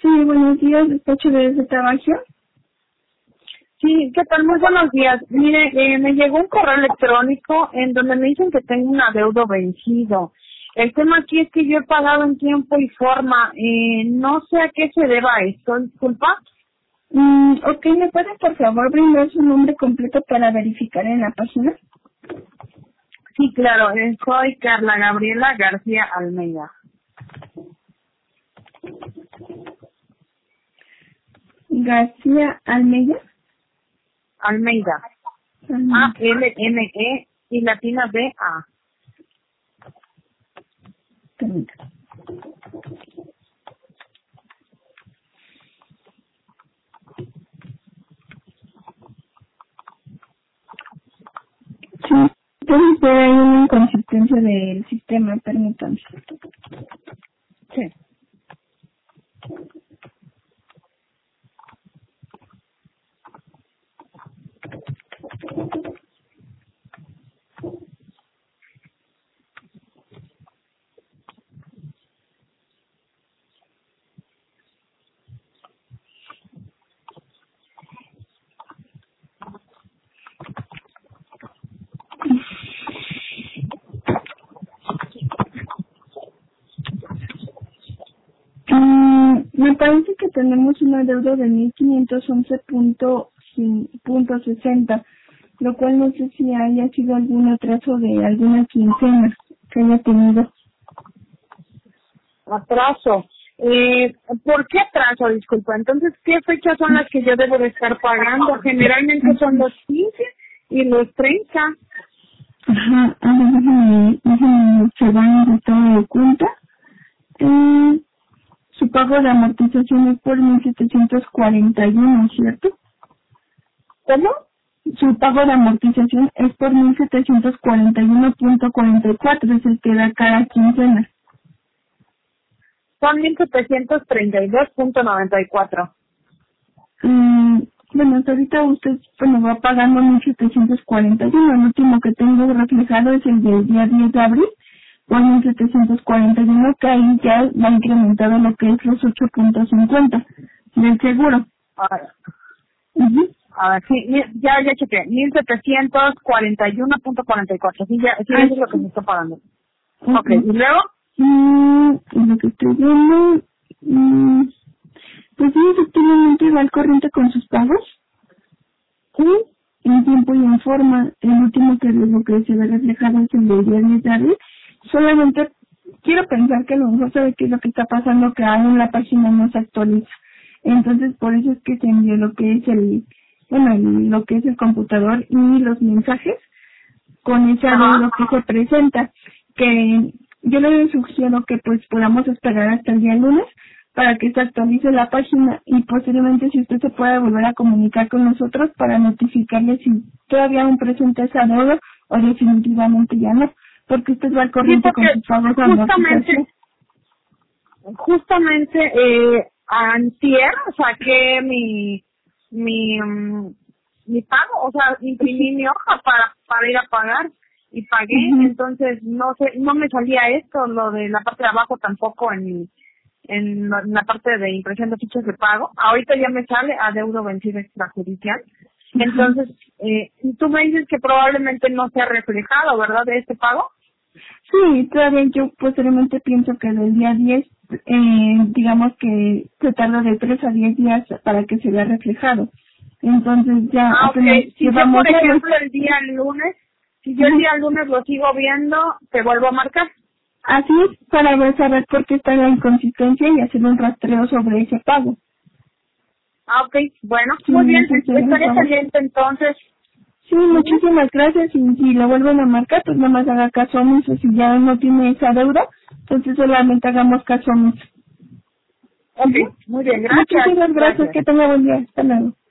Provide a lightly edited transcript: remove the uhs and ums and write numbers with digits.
Sí, buenos días, despacho de trabajo. Sí, ¿qué tal? Muy buenos días. Mire, me llegó un correo electrónico en donde me dicen que tengo un adeudo vencido. El tema aquí es que yo he pagado en tiempo y forma. No sé a qué se deba esto, disculpa. Ok, ¿me puede por favor brindar su nombre completo para verificar en la página? Sí, claro, soy Carla Gabriela García Almeida. García Almeida. Almeida. A-L-M-E y latina B-A. Permítame. Sí, puede ser ahí una inconsistencia del sistema, permítame. Sí. Me parece que tenemos una deuda de 1.511.60, lo cual no sé si haya sido algún atraso de alguna quincena que haya tenido. Atraso. ¿Por qué atraso? Disculpa. Entonces, ¿qué fechas son las que yo debo de estar pagando? Generalmente son los 15 y los 30. Ajá, a ver, déjame observar el estado de cuenta. Su pago de amortización es por 1.741, ¿cierto? ¿Cómo? Su pago de amortización es por 1.741.44, es el que da cada quincena. Son 1,732.94. Bueno, hasta ahorita usted va pagando 1.741. El último que tengo reflejado es el del día 10 de abril, por 1.741, que ahí ya va incrementado lo que es los 8.50 del seguro. A ver, sí, ya chequé. 1,741.44. Sí, ya, sí, eso es lo que me está pagando. Ok, ¿y luego? Lo que estoy viendo, pues sí, efectivamente va al corriente con sus pagos. Sí, en tiempo y en forma. El último que lo que se ve reflejado es el de día 10 de abril. Solamente quiero pensar que a lo mejor sabe qué es lo que está pasando, que aún la página no se actualiza. Entonces, por eso es que se envió lo que es lo que es el computador y los mensajes con ese adeudo que se presenta, que yo le sugiero que pues podamos esperar hasta el día lunes para que se actualice la página y posteriormente si usted se puede volver a comunicar con nosotros para notificarle si todavía aún presenta ese adeudo o definitivamente ya no, porque usted va al corriente con sus pagos de amortización. Justamente, antier saqué mi pago, o sea, imprimí mi hoja para ir a pagar y pagué, entonces no sé, no me salía esto, lo de la parte de abajo tampoco en la parte de impresión de fichas de pago. Ahorita ya me sale adeudo vencido extrajudicial. Entonces, tú me dices que probablemente no sea reflejado, ¿verdad?, de este pago. Sí, todavía yo posteriormente pienso que del día 10, digamos que se tarda de 3 a 10 días para que se vea reflejado. Entonces ya okay. Si yo, por ejemplo, el día lunes, si yo el día lunes lo sigo viendo, te vuelvo a marcar. Así es, para saber por qué está la inconsistencia y hacer un rastreo sobre ese pago. Ok, bueno, sí, muy bien, estaré pendiente entonces. Sí, muchísimas gracias, y si lo vuelven a marcar, pues nada más haga caso omiso. Si ya no tiene esa deuda, entonces solamente hagamos caso omiso. Ok, muy bien, gracias. Muchísimas gracias, que tenga buen día, hasta luego.